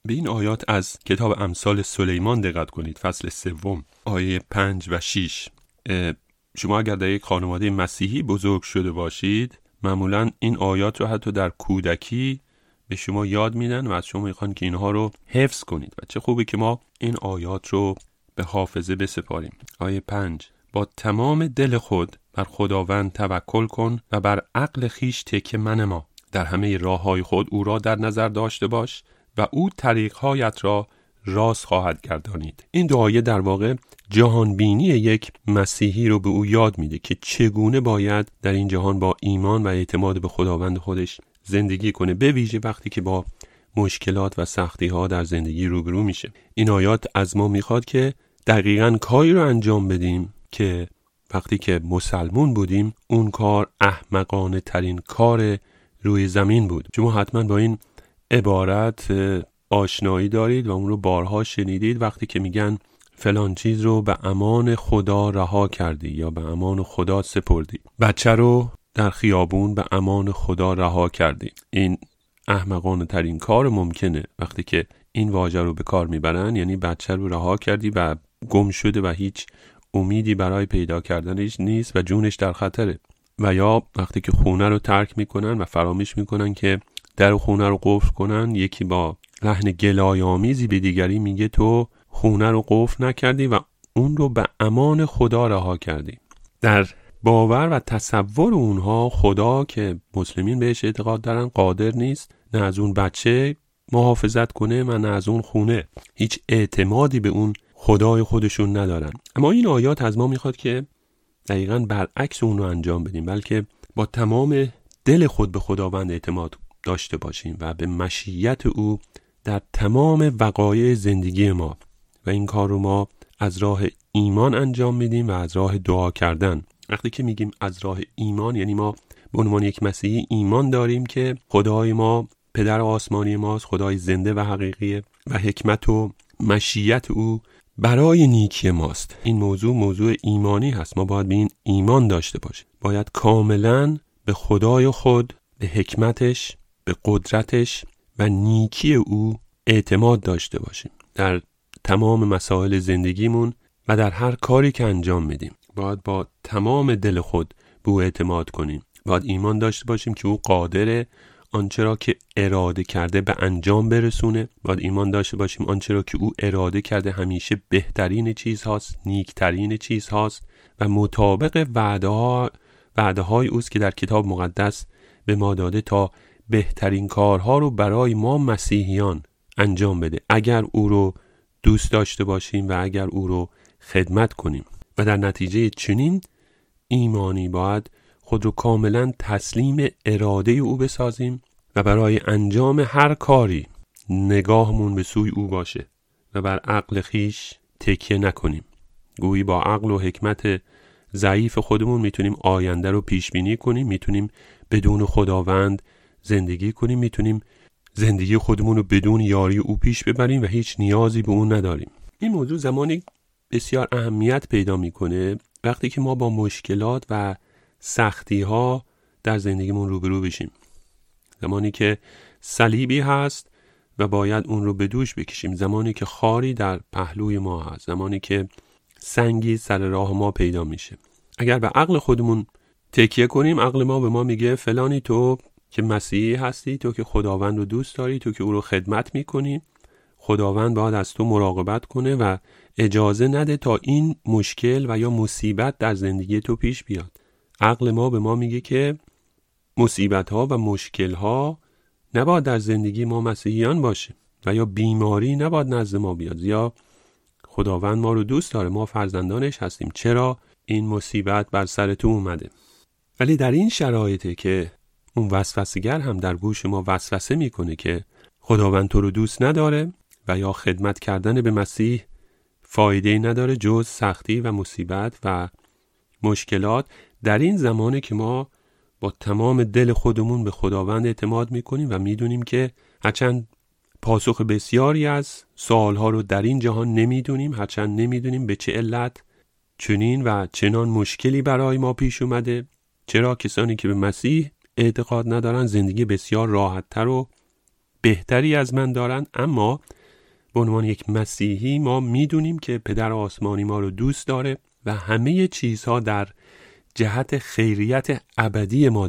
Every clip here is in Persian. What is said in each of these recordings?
به این آیات از کتاب امثال سلیمان دقت کنید، فصل 3 آیه 5 و 6. شما اگر در یک خانواده مسیحی بزرگ شده باشید، معمولا این آیات رو حتی در کودکی به شما یاد میدن و از شما میخوان که اینها رو حفظ کنید و چه خوبه که ما این آیات رو به حافظه بسپاریم. آیه 5: با تمام دل خود بر خداوند توکل کن و بر عقل خیش تکیه منما. در همه راه‌های خود او را در نظر داشته باش و او طریق‌هایت را راست خواهد گردانید. این دو آیه در واقع جهانبینی یک مسیحی رو به او یاد میده که چگونه باید در این جهان با ایمان و اعتماد به خداوند خودش زندگی کنه، به ویژه وقتی که با مشکلات و سختی‌ها در زندگی روبرو میشه. این آیات از ما میخواد که دقیقاً کاری رو انجام بدیم که وقتی که مسلمون بودیم اون کار احمقانه ترین کار روی زمین بود. شما حتما با این عبارت آشنایی دارید و اون رو بارها شنیدید، وقتی که میگن فلان چیز رو به امان خدا رها کردی یا به امان خدا سپردی. بچه رو در خیابون به امان خدا رها کردی. این احمقانه ترین کار ممکنه. وقتی که این واژه رو به کار میبرن یعنی بچه رو رها کردی و گم شده و هیچ امیدی برای پیدا کردنش نیست و جونش در خطره. و یا وقتی که خونه رو ترک میکنن و فراموش میکنن که در خونه رو قفل کنن، یکی با لحن گلایه‌آمیزی به دیگری میگه تو خونه رو قفل نکردی و اون رو به امان خدا رها کردی. در باور و تصور اونها خدا که مسلمین بهش اعتقاد دارن قادر نیست نه از اون بچه محافظت کنه و نه از اون خونه. هیچ اعتمادی به اون خدای خودشون ندارن. اما این آیات از ما میخواد که دقیقاً برعکس اون رو انجام بدیم، بلکه با تمام دل خود به خداوند اعتماد داشته باشیم و به مشیت او در تمام وقایع زندگی ما. و این کار رو ما از راه ایمان انجام میدیم و از راه دعا کردن. وقتی که میگیم از راه ایمان یعنی ما به عنوان یک مسیحی ایمان داریم که خدای ما پدر آسمانی ماست، خدای زنده و حقیقیه و حکمت و مشیت او برای نیکی ماست. این موضوع ایمانی هست. ما باید به این ایمان داشته باشیم. باید کاملا به خدای خود، به حکمتش، به قدرتش و نیکی او اعتماد داشته باشیم. در تمام مسائل زندگیمون و در هر کاری که انجام میدیم باید با تمام دل خود به او اعتماد کنیم. باید ایمان داشته باشیم که او قادره آنچه را که اراده کرده به انجام برسونه. باید ایمان داشته باشیم آنچه را که او اراده کرده همیشه بهترین چیز هاست، نیکترین چیز هاست و مطابق وعده های اوست که در کتاب مقدس به ما داده تا بهترین کارها رو برای ما مسیحیان انجام بده اگر او رو دوست داشته باشیم و اگر او رو خدمت کنیم. و در نتیجه چنین ایمانی باید خود رو کاملا تسلیم اراده او بسازیم و برای انجام هر کاری نگاهمون به سوی او باشه و بر عقل خیش تکیه نکنیم. گویی با عقل و حکمت ضعیف خودمون میتونیم آینده رو پیش بینی کنیم، میتونیم بدون خداوند زندگی کنیم، میتونیم زندگی خودمون رو بدون یاری او پیش ببریم و هیچ نیازی به اون نداریم. این موضوع زمانی بسیار اهمیت پیدا میکنه وقتی که ما با مشکلات و سختی ها در زندگیمون روبرو بشیم. زمانی که صلیبی هست و باید اون رو به دوش بکشیم، زمانی که خاری در پهلوی ما هست، زمانی که سنگی سر راه ما پیدا میشه. اگر به عقل خودمون تکیه کنیم، عقل ما به ما میگه فلانی تو که مسیحی هستی، تو که خداوند رو دوست داری، تو که او رو خدمت میکنی، خداوند باید از تو مراقبت کنه و اجازه نده تا این مشکل و یا مصیبت در زندگی تو پیش بیاد. عقل ما به ما میگه که مصیبت ها و مشکل ها نباید در زندگی ما مسیحیان باشه و یا بیماری نباید نزد ما بیاد، یا خداوند ما رو دوست داره، ما فرزندانش هستیم، چرا این مصیبت بر سر تو اومده؟ ولی در این شرایطه که اون وسوسه‌گر هم در گوش ما وسوسه میکنه که خداوند تو رو دوست نداره و یا خدمت کردن به مسیح فایده‌ای نداره جز سختی و مصیبت و مشکلات. در این زمانه که ما با تمام دل خودمون به خداوند اعتماد میکنیم و میدونیم که هرچند پاسخ بسیاری از سوالها رو در این جهان نمیدونیم، هرچند نمیدونیم به چه علت چنین و چنان مشکلی برای ما پیش اومده، چرا کسانی که به مسیح اعتقاد ندارن زندگی بسیار راحت‌تر و بهتری از من دارند، اما به عنوان یک مسیحی ما میدونیم که پدر آسمانی ما رو دوست داره و همه چیزها در جهت خیریت ابدی ما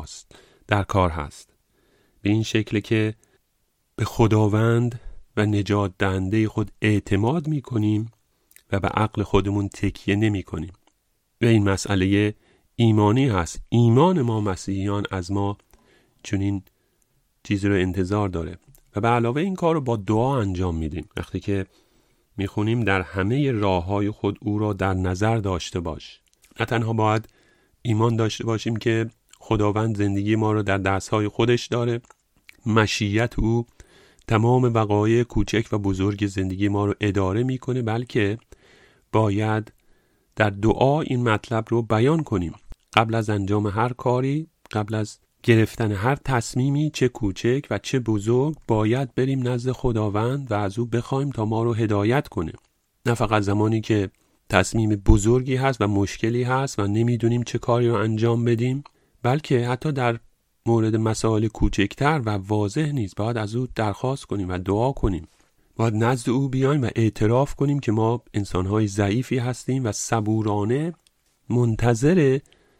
در کار هست. به این شکل که به خداوند و نجات دهنده خود اعتماد میکنیم و به عقل خودمون تکیه نمی کنیم. و این مسئله ایمانی هست. ایمان ما مسیحیان از ما چنین چیزی رو انتظار داره و به علاوه این کار رو با دعا انجام میدیم. وقتی که میخونیم در همه راههای خود او را در نظر داشته باش. نه تنها باید ایمان داشته باشیم که خداوند زندگی ما رو در دستهای خودش داره، مشیت او تمام وقایع کوچک و بزرگ زندگی ما رو اداره میکنه، بلکه باید در دعا این مطلب رو بیان کنیم. قبل از انجام هر کاری، قبل از گرفتن هر تصمیمی چه کوچک و چه بزرگ، باید بریم نزد خداوند و از او بخوایم تا ما رو هدایت کنه. نه فقط زمانی که تصمیم بزرگی هست و مشکلی هست و نمیدونیم چه کاری رو انجام بدیم، بلکه حتی در مورد مسائل کوچکتر و واضح نیست باید از او درخواست کنیم و دعا کنیم. باید نزد او بیایم و اعتراف کنیم که ما انسان‌های ضعیفی هستیم و صبورانه منتظر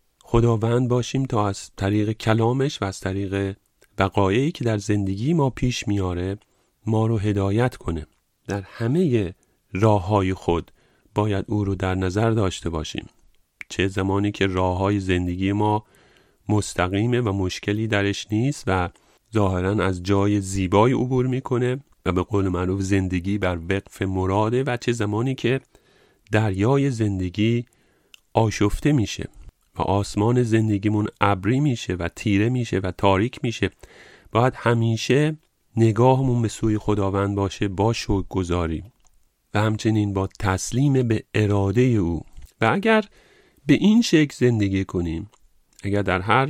خداوند باشیم تا از طریق کلامش و از طریق وقایعی که در زندگی ما پیش میاره ما رو هدایت کنه. در همه راه‌های خود باید او رو در نظر داشته باشیم. چه زمانی که راه‌های زندگی ما مستقیمه و مشکلی درش نیست و ظاهراً از جای زیبایی عبور میکنه و به قول معروف زندگی بر وقف مراده، و چه زمانی که دریای زندگی آشفته میشه و آسمان زندگیمون ابری میشه و تیره میشه و تاریک میشه، باید همیشه نگاهمون به سوی خداوند باشه با شکرگزاری و همچنین با تسلیم به اراده او. و اگر به این شکل زندگی کنیم، اگر در هر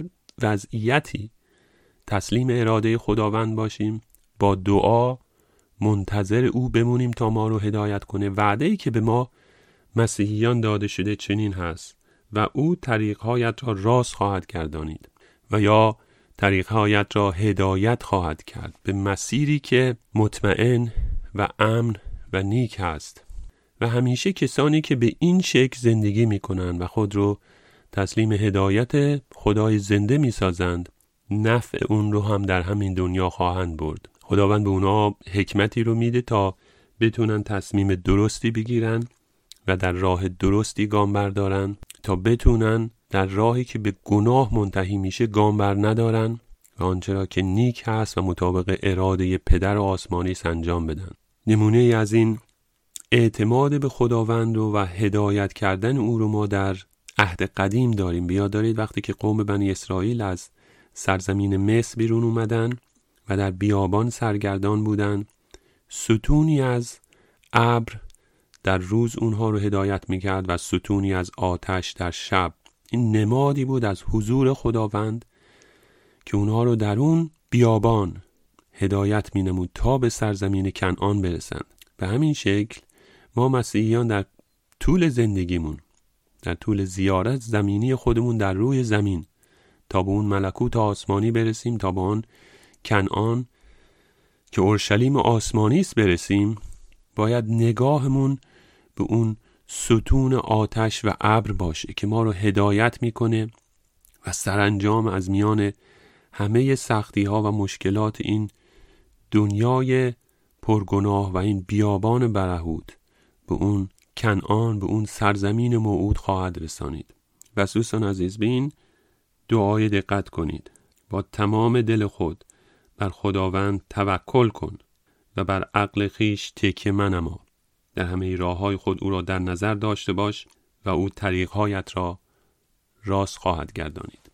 وضعیتی تسلیم اراده خداوند باشیم، با دعا منتظر او بمونیم تا ما رو هدایت کنه، وعده‌ای که به ما مسیحیان داده شده چنین هست: و او طریق‌هایت را راست خواهد گردانید و یا طریق‌هایت را هدایت خواهد کرد به مسیری که مطمئن و امن و نیک است. و همیشه کسانی که به این شکل زندگی می‌کنند و خود رو تسلیم هدایت خدای زنده می‌سازند، نفع اون رو هم در همین دنیا خواهند برد. خداوند به اونا حکمتی رو میده تا بتونن تصمیم درستی بگیرن و در راه درستی گام بردارن، تا بتونن در راهی که به گناه منتهی میشه گام بر ندارن و آنچه را که نیک هست و مطابق اراده پدر آسمانی انجام بدن. نمونه از این اعتماد به خداوند و هدایت کردن او رو ما در عهد قدیم داریم. بیاد دارید وقتی که قوم بنی اسرائیل از سرزمین مصر بیرون اومدن و در بیابان سرگردان بودن، ستونی از ابر در روز اونها رو هدایت میکرد و ستونی از آتش در شب. این نمادی بود از حضور خداوند که اونها رو در اون بیابان هدایت مینمود تا به سرزمین کنعان برسند. به همین شکل ما مسیحیان در طول زندگیمون، در طول زیارت زمینی خودمون در روی زمین تا به اون ملکوت آسمانی برسیم، تا به اون کنعان که اورشلیم آسمانی است برسیم، باید نگاهمون به اون ستون آتش و ابر باشه که ما رو هدایت میکنه و سرانجام از میان همه سختی ها و مشکلات این دنیای پرگناه و این بیابان برهوت به اون کنعان، به اون سرزمین موعود خواهد رسانید. و دوستان عزیز، به این دعای دقت کنید: با تمام دل خود بر خداوند توکل کن و بر عقل خیش تکیه منما. در همه راه‌های خود او را در نظر داشته باش و او طریق‌هایت را راست خواهد گردانید.